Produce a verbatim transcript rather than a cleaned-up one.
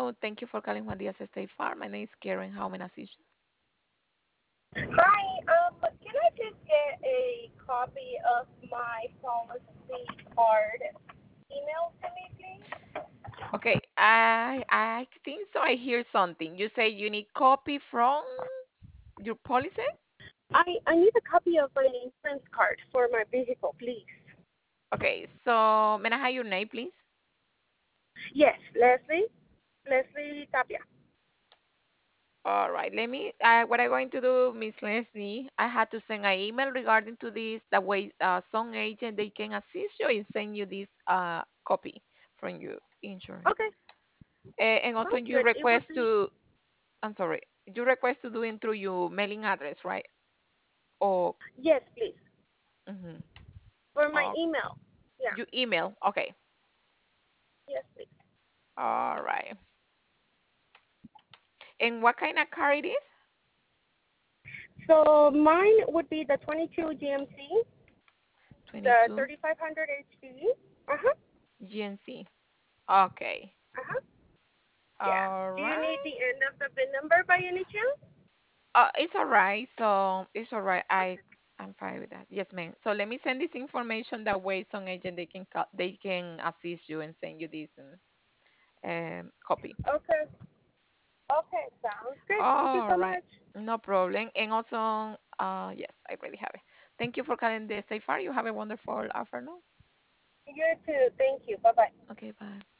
Hello, thank you for calling Juan Diaz State Farm. My name is Karen. How may I assist Hi, um, can I just get a copy of my policy card emailed to me, please? you? Okay, I I think so. I hear something. You say you need copy from your policy? I, I need a copy of my insurance card for my vehicle, please. Okay, so may I have your name, please? Yes, Leslie, Leslie Tapia. All right, let me. Uh, what I'm going to do, Miss Leslie, I had to send an email regarding to this. That way, uh, some agent they can assist you and send you this uh copy from your insurance. Okay, Uh, and also, sounds you good. It would request be, to. I'm sorry. You request to do it through your mailing address, right? Or yes, please, mhm. for my Oh, email. Yeah, you email. Okay. yes, please. All right. And what kind of car it is? So mine would be the twenty-two G M C, the twenty-two thirty-five hundred H P. Uh-huh, G N C. Okay. uh-huh, yeah. All Do you need right. the end of the V I N number by any chance? Uh, it's all right. So it's all right. I Okay. I'm fine with that. Yes, ma'am. So let me send this information that way some agent they can call, they can assist you and send you this um, um, copy. Okay. Okay, sounds good. Thank you All so right. much. No problem. And also, uh, yes, I really have it. Thank you for calling the Safe Far. You have a wonderful afternoon. You too. Thank you. Bye bye. Okay, bye.